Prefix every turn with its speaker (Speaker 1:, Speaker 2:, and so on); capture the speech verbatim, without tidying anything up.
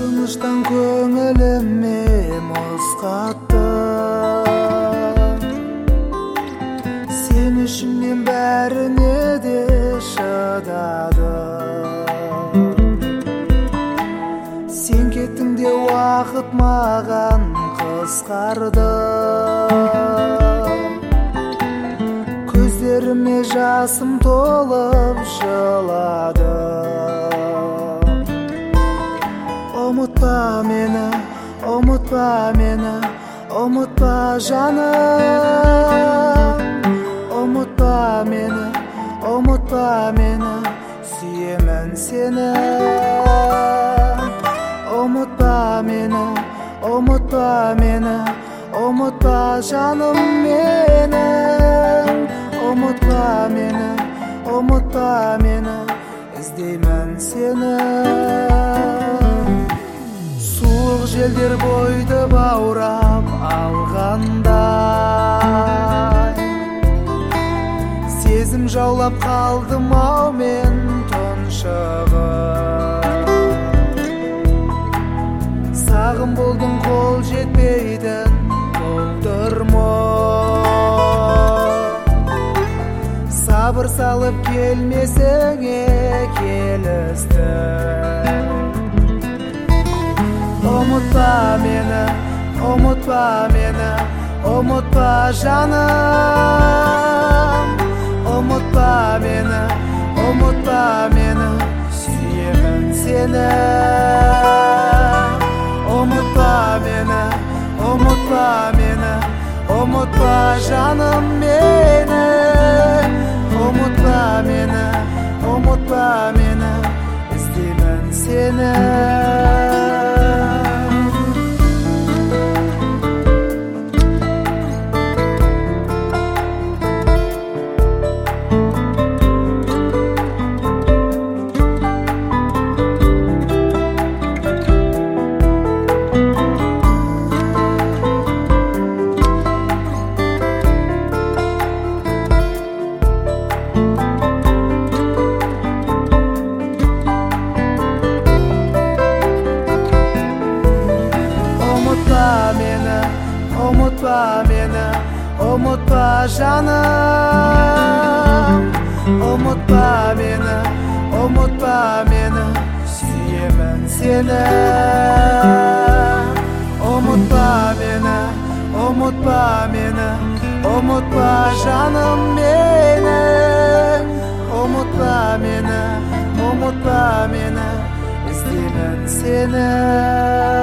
Speaker 1: Сағыныштан көңіліме мұз қатты. Сен үшін мен бәріне де шыдадым. Сен кеттің де уақыт маған қысқарды. Көздеріме жасым толып жылады. Ұмытпа мені, ұмытпа мені, ұмытпа жаным. Ұмытпа мені, ұмытпа мені, сүйемін сені. Ұмытпа мені, ұмытпа мені, ұмытпа жаным менің. Ұмытпа мені, ұмытпа мені, іздеймін сені. Суық желдер бойды баурап алғандай, сезім жаулап қалдым ау мен тұншығып. Сағым болдың қол жетпейтін болдырма. Сабыр салып келмесіңе келісті. Ұмытпа мені, ұмытпа мені, ұмытпа жаным. Ұмытпа мені, ұмытпа мені, сүйемін сені. Ұмытпа мені, ұмытпа мені, ұмытпа жаным мені. Ұмытпа мені, ұмытпа мені, іздеймін сені. Ұмытпа мені, ұмытпа жаным. Ұмытпа мені, ұмытпа мені, сүйемін сені. Ұмытпа мені, ұмытпа мені, ұмытпа жаным менің. Ұмытпа мені, ұмытпа мені, іздеймін сені.